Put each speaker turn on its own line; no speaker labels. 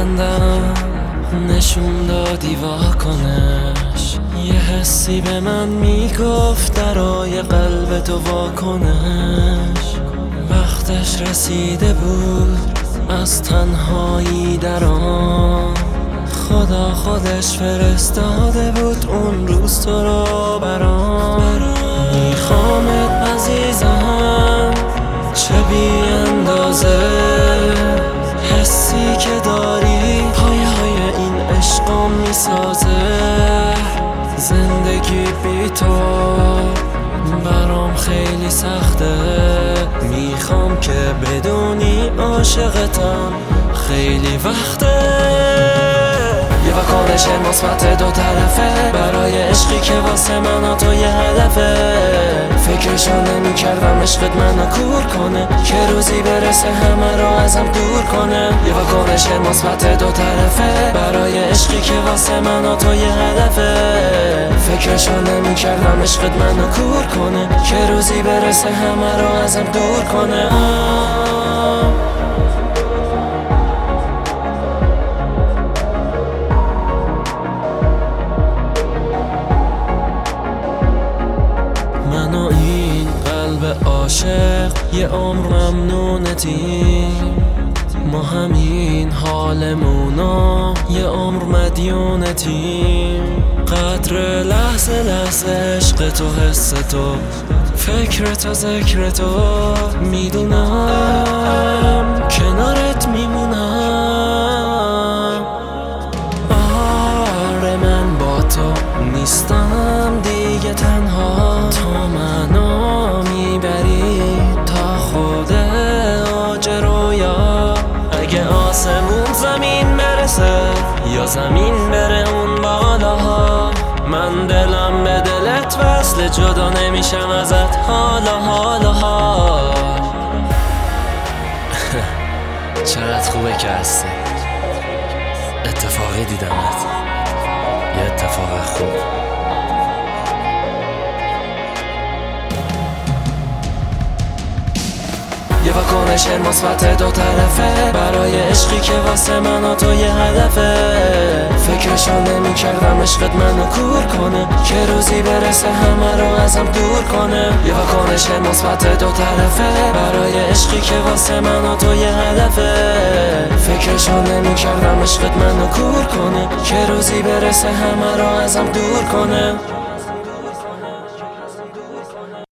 ببندم نشون دادی واکنش، یه حسی به من میگفت درای قلب تو واکنش. وقتش رسیده بود از تنهایی درام، خدا خودش فرستاده بود اون روز تو رو برام. میخوامت عزیزم چه بی اندازه، حسی که داری پایه‌های این عشقم میسازه. زندگی بی تو برام خیلی سخته، میخوام که بدونی عاشقتم خیلی وقته. یه واکنش مثبت دو طرفه برای عشقی که واسه من و تو یه هدفه. فکرشو نمی کردم عشقت منو کور کنه، که روزی برسه همه رو ازم دور کنه. یه واکنش مثبت دو طرفه برای عشقی که واسه من و تو یه هدفه. فکرشو نمی کردم عشقت منو کور کنه، که روزی برسه همه رو ازم دور کنه. من و این قلب عاشق یه عمر ممنونتیم، ما همین حالمونا یه عمر مدیونتیم. قدر لحظه لحظه عشق تو، حس تو، فکر تو، ذکر تو، میدونم کنارت میمونم. آره من با تو نیستم دیگه تنها، تو منو میبری تا خود اوج رویا. اگه آسمون زمین برسه یا زمین بره اون بالاها، من دلم به دلت وصل، جدا نمیشم ازت حالا حالا حال. چقدر خوبه که هستی، اتفاقی دیدمت، یه اتفاق خوب. یه واکنش مثبت دو طرفه برای عشقی که واسه من و تو یه هدفه. فکرشو نمی کردم عشقت منو کور کنه، که روزی برسه همه رو ازم دور کنه. یه واکنش مثبت دو طرفه برای عشقی که واسه من و تو یه هدفه. فکرشو نمی کردم عشقت منو کور کنه، که روزی برسه همه رو ازم دور کنه.